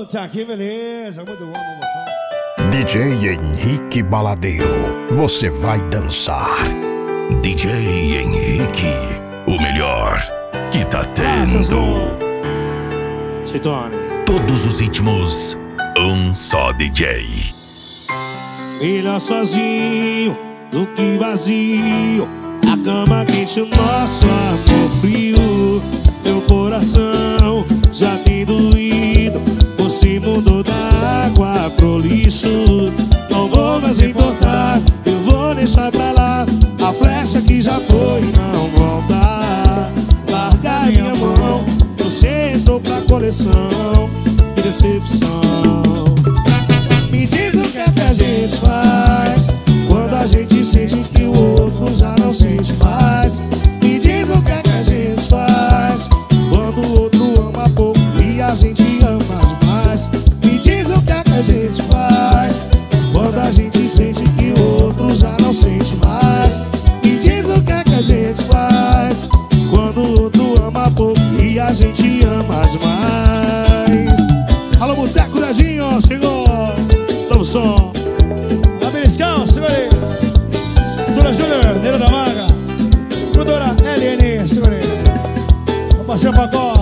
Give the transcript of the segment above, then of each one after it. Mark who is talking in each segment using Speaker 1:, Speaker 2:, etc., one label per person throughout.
Speaker 1: Puta, que beleza, muito bom, emoção.
Speaker 2: DJ Henrique Baladeiro, você vai dançar.
Speaker 3: DJ Henrique, o melhor que tá tendo. Todos os ritmos, um só DJ.
Speaker 4: Melhor sozinho do que vazio. A cama quente, o nosso amor frio. Meu coração já tem doído. Você mudou da água pro lixo. Não vou mais importar, eu vou deixar pra lá. A flecha que já foi não volta. Larga minha mão, você entrou pra coleção. Que decepção. Me diz o que é que a gente faz quando a gente sente que o outro já não sente mais. Me diz o que é que a gente faz quando o outro ama pouco e a gente ama demais. Me diz o que é que a gente faz quando a gente sente que o outro já não sente mais. Me diz o que é que a gente faz quando o outro ama pouco e a gente ama demais. Alô, Boteco Dedinho, chegou! Novo som.
Speaker 1: A Beliscão, segura aí. Estrutura Júnior, Neira da Maga. Estrutura LN, segura aí. O parceiro Pacó.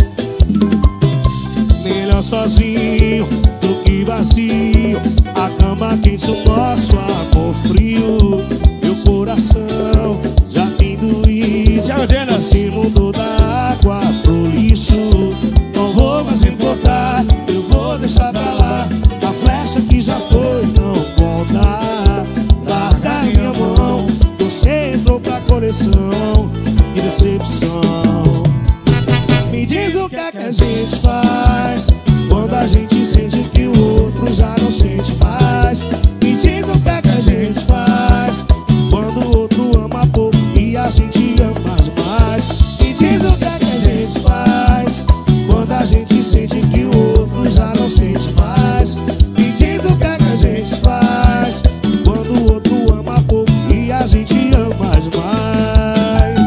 Speaker 4: Melhor sozinho do que vazio. A cama quente, o nosso amor frio. Meu coração já tem doído.
Speaker 1: Thiago Denas.
Speaker 4: Você mudou da água pro lixo. Não vou mais importar, eu vou deixar pra lá. A flecha que já foi não volta. Larga minha mão, você entrou pra coleção. Que decepção. Me diz o que é que a gente faz quando a gente sente que o outro já não sente mais. Me diz o que é que a gente faz quando o outro ama pouco e a gente ama demais. Me diz o que é que a gente faz quando a gente sente que o outro já não sente mais. Me diz o que é que a gente faz quando o outro ama pouco e a gente ama demais.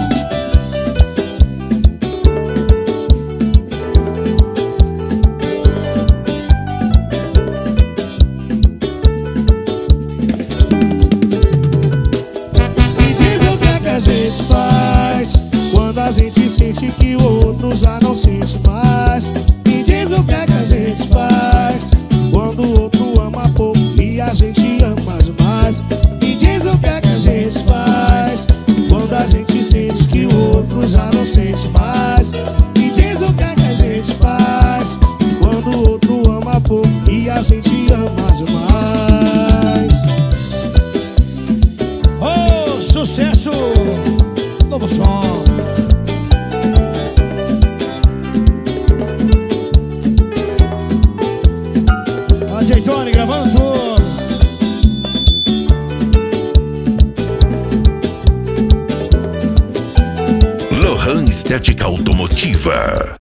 Speaker 4: Me diz o que é que a gente faz quando a gente sente que o outro já não sente mais. Me diz o que é que a gente faz quando o outro ama pouco e a gente ama demais. Me diz o que é que a gente faz quando a gente sente que o outro já não sente mais. Me diz o que é que a gente faz quando o outro ama pouco e a gente ama demais.
Speaker 1: Oh, sucesso! Novo som. A DJ Tony gravando tudo.
Speaker 3: Lohan Estética Automotiva.